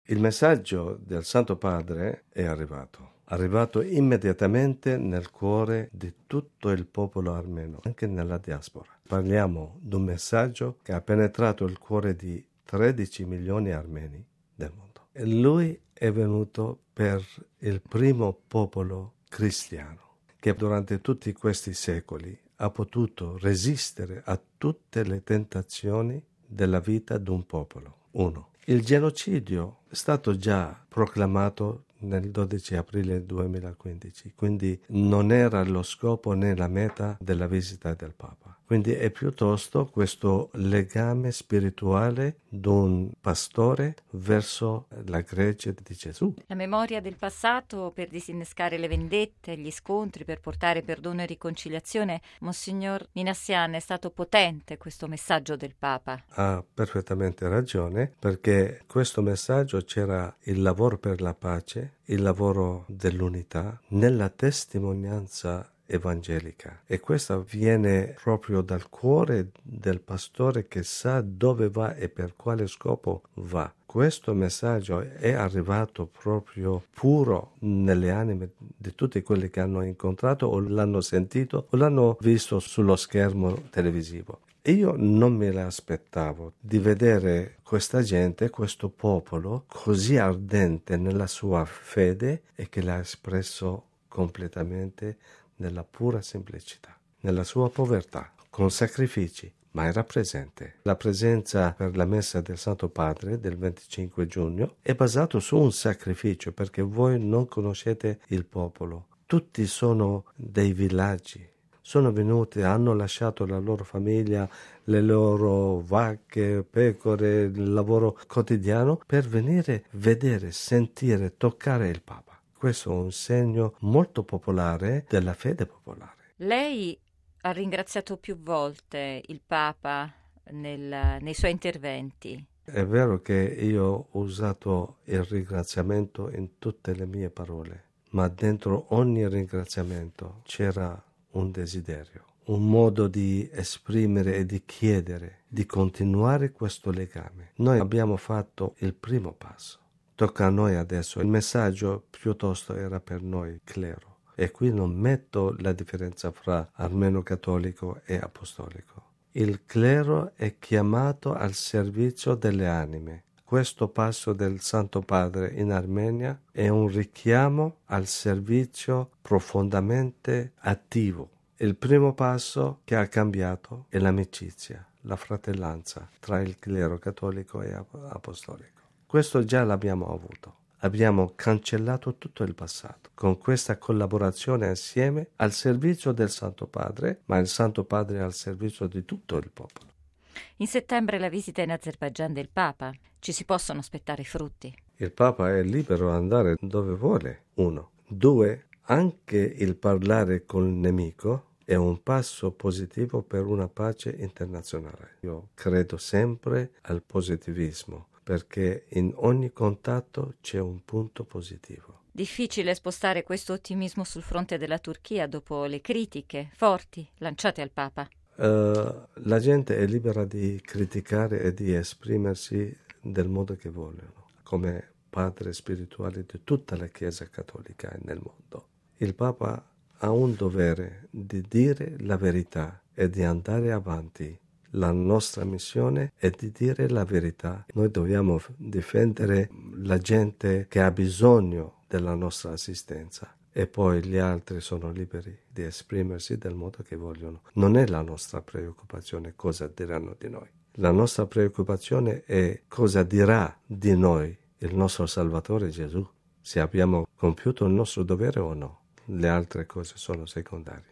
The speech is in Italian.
Il messaggio del Santo Padre è arrivato immediatamente nel cuore di tutto il popolo armeno, anche nella diaspora. Parliamo di un messaggio che ha penetrato il cuore di 13 milioni armeni del mondo. E lui è venuto per il primo popolo cristiano, che durante tutti questi secoli ha potuto resistere a tutte le tentazioni della vita di un popolo. 1. Il genocidio è stato già proclamato nel 12 aprile 2015, quindi non era lo scopo né la meta della visita del Papa. Quindi è piuttosto questo legame spirituale di un pastore verso la gregge di Gesù. La memoria del passato per disinnescare le vendette, gli scontri, per portare perdono e riconciliazione. Monsignor Minassian, è stato potente questo messaggio del Papa. Ha perfettamente ragione, perché questo messaggio c'era il lavoro per la pace, il lavoro dell'unità, nella testimonianza evangelica, e questo viene proprio dal cuore del pastore che sa dove va e per quale scopo va. Questo messaggio è arrivato proprio puro nelle anime di tutti quelli che hanno incontrato o l'hanno sentito o l'hanno visto sullo schermo televisivo. Io non me l'aspettavo di vedere questa gente, questo popolo così ardente nella sua fede e che l'ha espresso completamente nella pura semplicità, nella sua povertà, con sacrifici, ma era presente. La presenza per la messa del Santo Padre del 25 giugno è basato su un sacrificio, perché voi non conoscete il popolo. Tutti sono dei villaggi. Sono venuti, hanno lasciato la loro famiglia, le loro vacche, pecore, il lavoro quotidiano per venire, vedere, sentire, toccare il Papa. Questo è un segno molto popolare della fede popolare. Lei ha ringraziato più volte il Papa nei suoi interventi. È vero che io ho usato il ringraziamento in tutte le mie parole, ma dentro ogni ringraziamento c'era un desiderio, un modo di esprimere e di chiedere, di continuare questo legame. Noi abbiamo fatto il primo passo. Tocca a noi adesso. Il messaggio piuttosto era per noi, clero. E qui non metto la differenza fra armeno cattolico e apostolico. Il clero è chiamato al servizio delle anime. Questo passo del Santo Padre in Armenia è un richiamo al servizio profondamente attivo. Il primo passo che ha cambiato è l'amicizia, la fratellanza tra il clero cattolico e apostolico. Questo già l'abbiamo avuto. Abbiamo cancellato tutto il passato con questa collaborazione assieme al servizio del Santo Padre, ma il Santo Padre è al servizio di tutto il popolo. In settembre la visita in Azerbaigian del Papa. Ci si possono aspettare frutti. Il Papa è libero di andare dove vuole, 1. 2. Anche il parlare col nemico è un passo positivo per una pace internazionale. Io credo sempre al positivismo, perché in ogni contatto c'è un punto positivo. Difficile spostare questo ottimismo sul fronte della Turchia dopo le critiche forti lanciate al Papa. La gente è libera di criticare e di esprimersi del modo che vogliono, come padre spirituale di tutta la Chiesa cattolica nel mondo. Il Papa ha un dovere di dire la verità e di andare avanti. La nostra missione è di dire la verità. Noi dobbiamo difendere la gente che ha bisogno della nostra assistenza e poi gli altri sono liberi di esprimersi del modo che vogliono. Non è la nostra preoccupazione cosa diranno di noi. La nostra preoccupazione è cosa dirà di noi il nostro Salvatore Gesù, se abbiamo compiuto il nostro dovere o no. Le altre cose sono secondarie.